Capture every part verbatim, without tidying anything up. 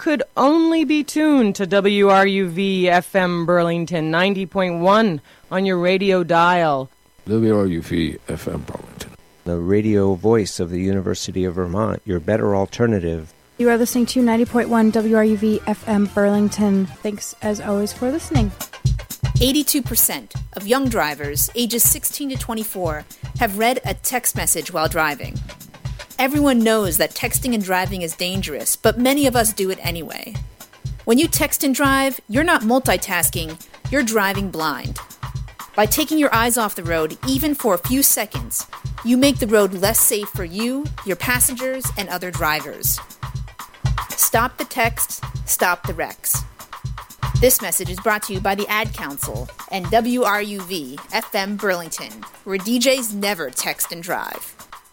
could only be tuned to W R U V F M Burlington ninety point one on your radio dial. W R U V F M Burlington, the radio voice of the University of Vermont, your better alternative. You are listening to ninety point one W R U V F M Burlington. Thanks, as always, for listening. eighty-two percent of young drivers ages sixteen to twenty-four have read a text message while driving. Everyone knows that texting and driving is dangerous, but many of us do it anyway. When you text and drive, you're not multitasking, you're driving blind. By taking your eyes off the road, even for a few seconds, you make the road less safe for you, your passengers, and other drivers. Stop the texts, stop the wrecks. This message is brought to you by the Ad Council and W R U V F M Burlington, where D Js never text and drive.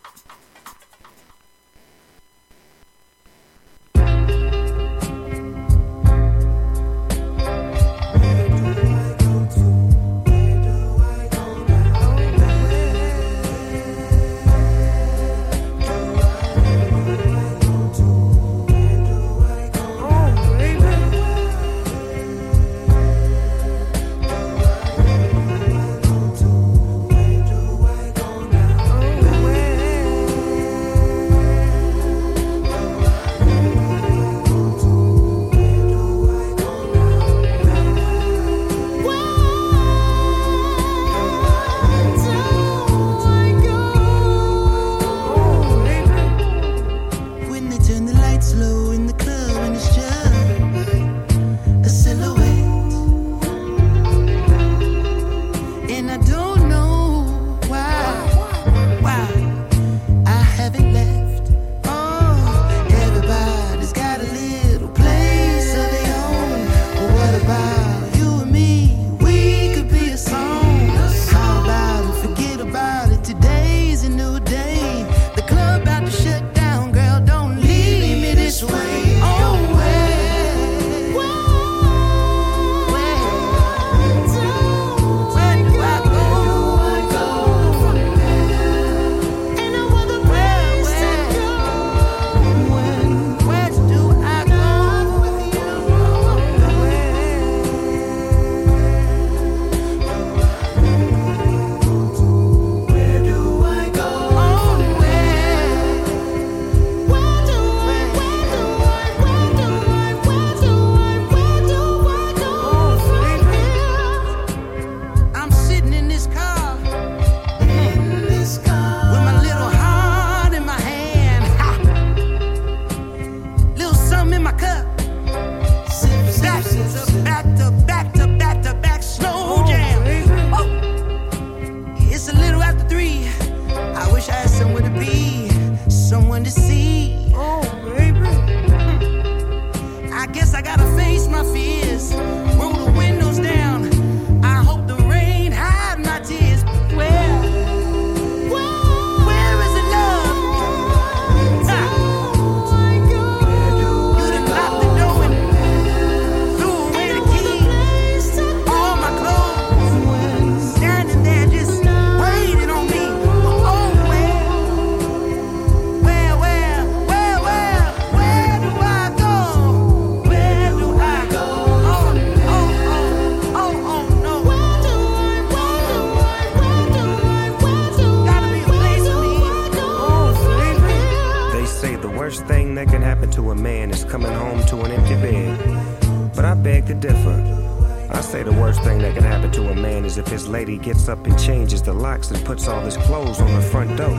Gets up and changes the locks and puts all his clothes on the front door.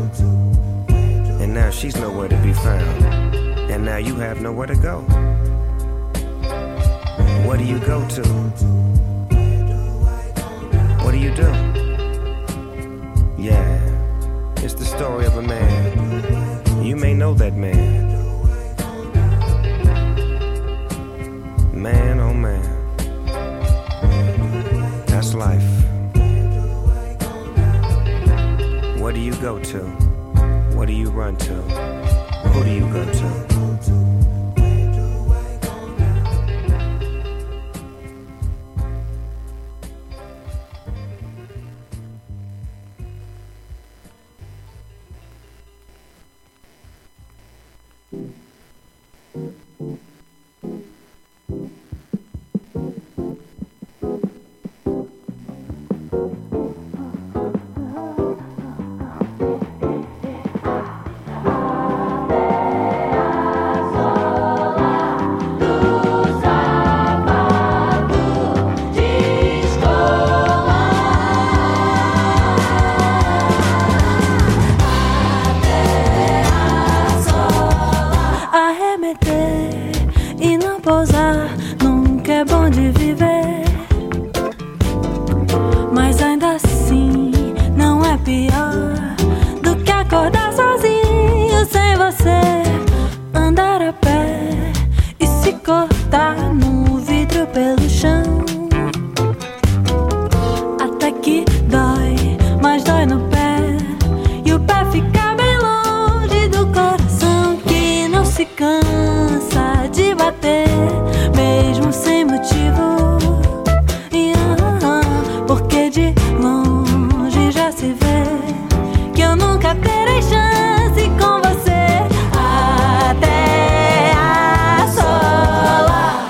And now she's nowhere to be found. And now you have nowhere to go. What do you go to? What do you do? Yeah, it's the story of a man. You may know that man. Man, oh man. That's life. What do you go to? What do you run to? Who do you go to? pousar nunca é bom de viver, mas ainda assim não é pior do que acordar sozinho sem você, andar a pé e se cortar no vidro pelo chão, até que dói, mas dói no pé, e o pé fica bem longe do coração que não se cansa de bater, mesmo sem motivo. E, ah, porque de longe já se vê que eu nunca terei chance com você até a sola.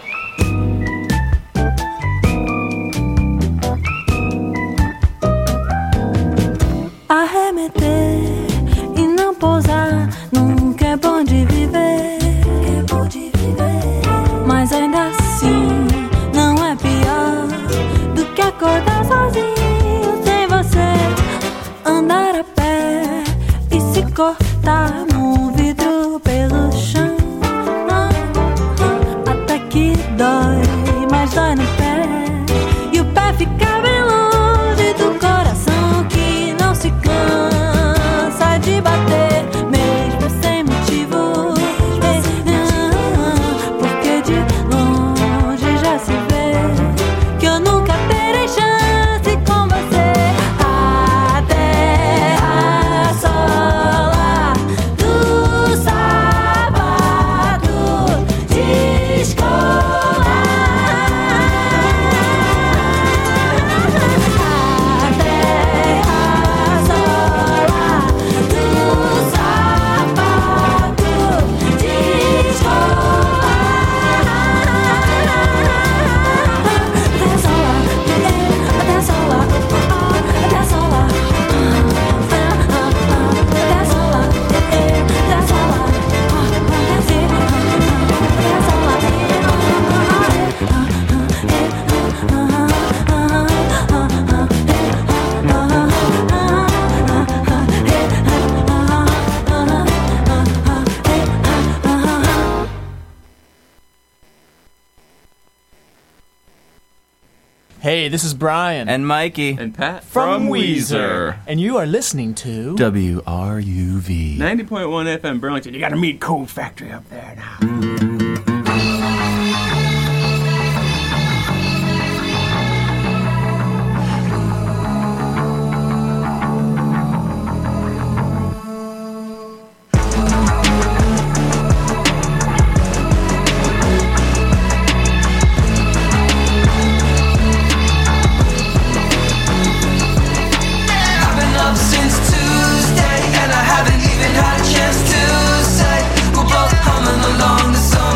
Arremeter e não pousar nunca é bom de viver, mas ainda assim não é pior do que acordar sozinho sem você, andar a pé e se cortar no vidro pelo chão, até que dói, mas dói no pé, e o pé fica bem longe do coração que não se cansa de bater, mesmo sem motivo. Porque de longe já se vê que eu nunca terei chance com você até a sola do sapato de escola, até a sola do sapato de escola. Hey, this is Brian. And Mikey. And Pat. From Weezer. And you are listening to W R U V. ninety point one F M Burlington. You got to meet Cold Factory up there now. Since Tuesday, and I haven't even had a chance to say we're both humming along the song.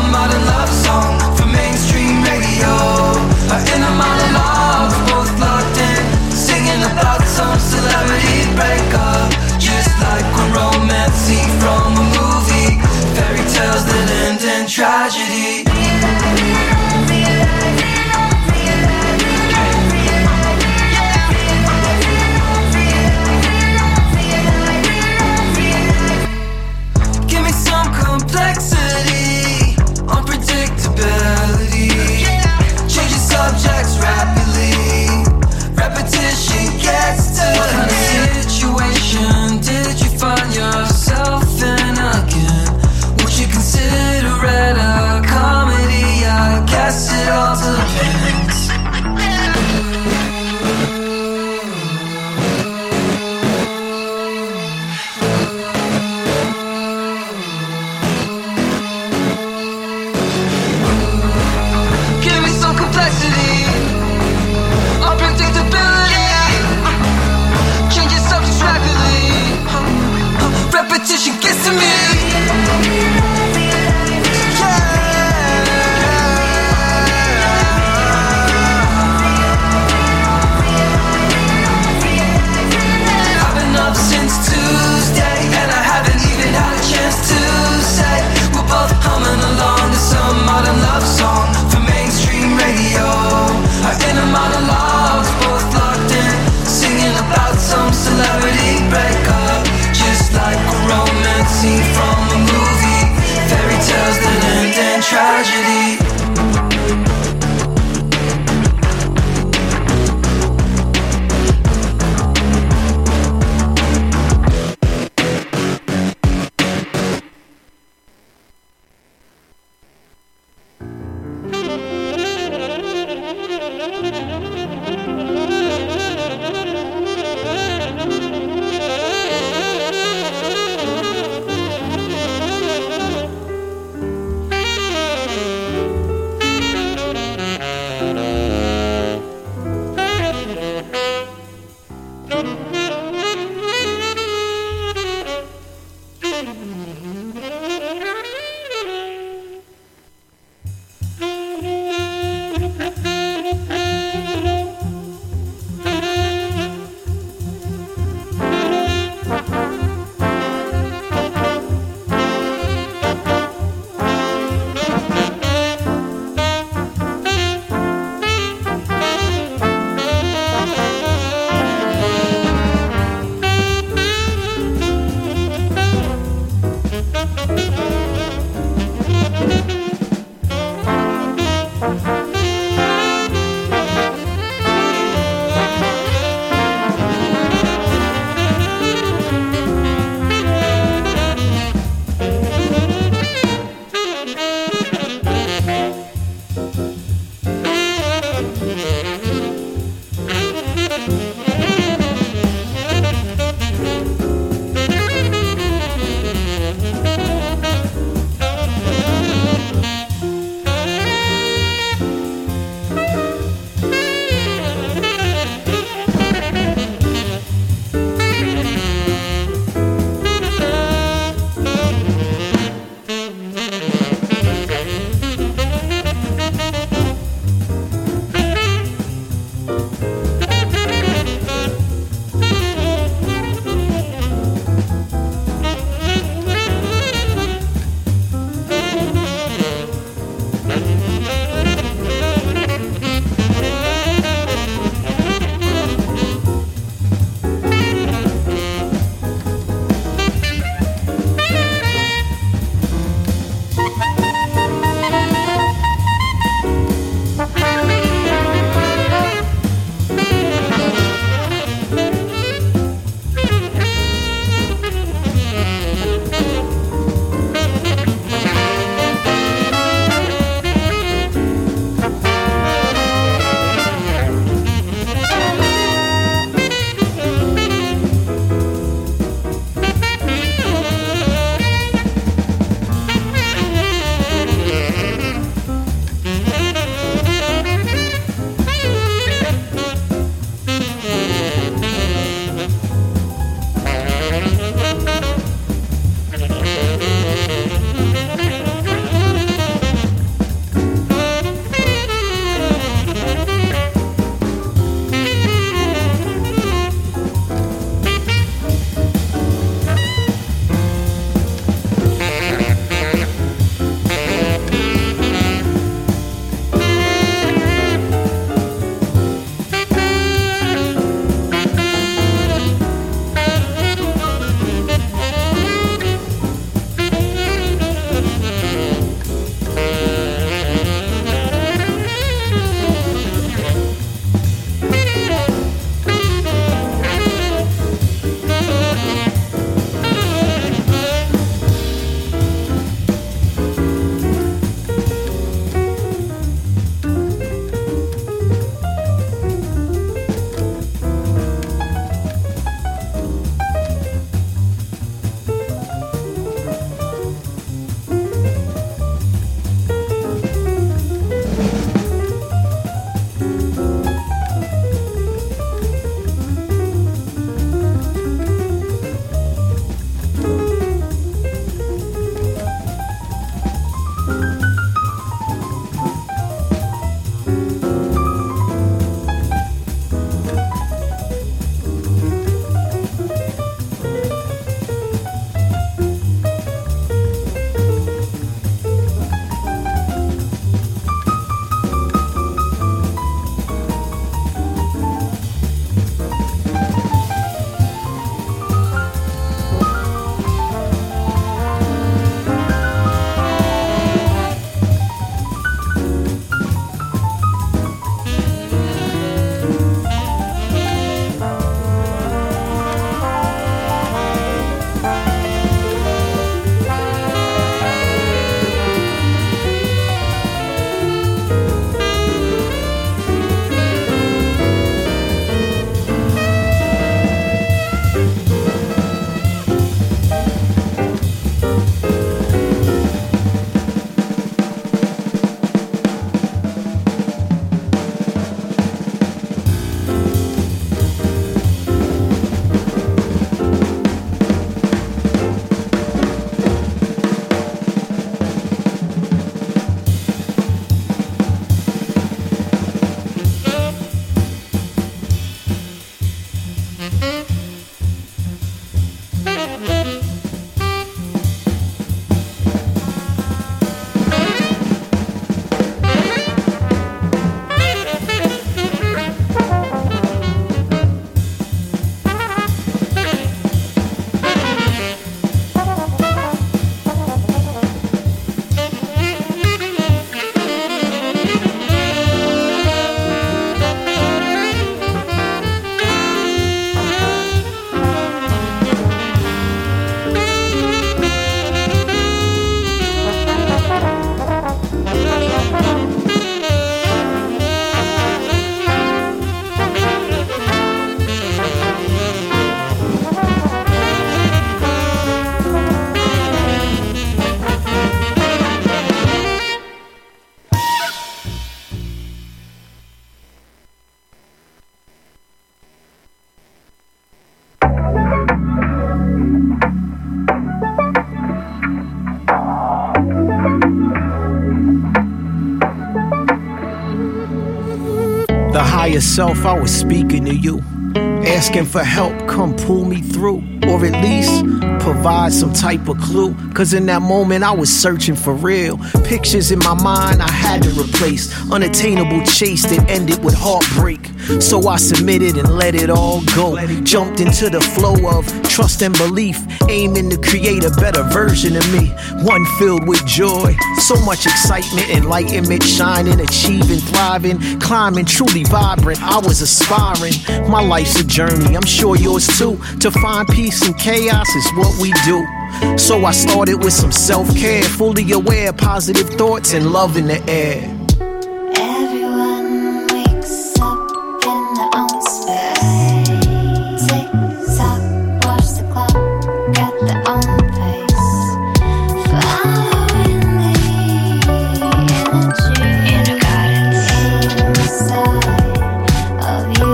the higher self, I was speaking to you. Asking for help, come pull me through. Or at least provide some type of clue. Cause in that moment I was searching for real. Pictures in my mind I had to replace. Unattainable chase that ended with heartbreak. So I submitted and let it all go. Jumped into the flow of trust and belief, aiming to create a better version of me. One filled with joy, so much excitement, enlightenment, shining, achieving, thriving, climbing, truly vibrant. I was aspiring. My life's a journey, I'm sure yours too. To find peace in chaos is what we do. So I started with some self-care, fully aware, positive thoughts and love in the air. Everyone wakes up in their own space. Tick-tock, watch the clock at their own pace. Following the energy inner guidance inside of you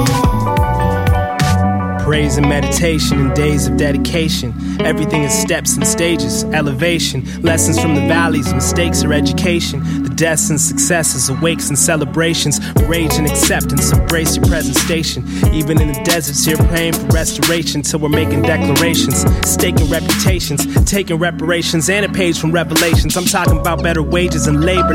and me. Praise and meditation in days of dedication. Everything is steps and stages, elevation, lessons from the valleys, mistakes or education, the deaths and successes, awakes and celebrations, rage and acceptance, embrace your present station. Even in the deserts here praying for restoration till we're making declarations, staking reputations, taking reparations and a page from Revelations. I'm talking about better wages and labor.